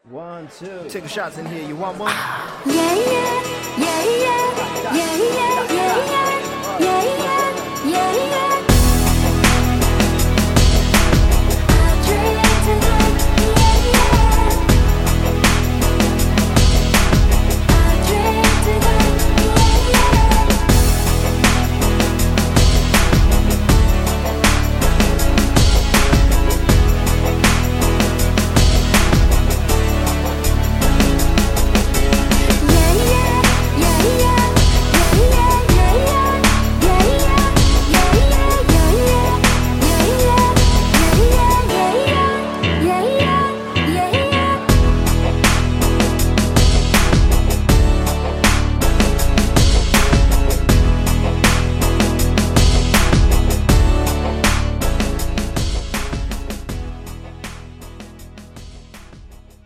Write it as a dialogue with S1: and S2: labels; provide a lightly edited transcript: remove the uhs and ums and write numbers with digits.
S1: 1, 2.
S2: Taking shots in here. You want one?
S3: Yeah, yeah, yeah, yeah, yeah, yeah, yeah, yeah, yeah.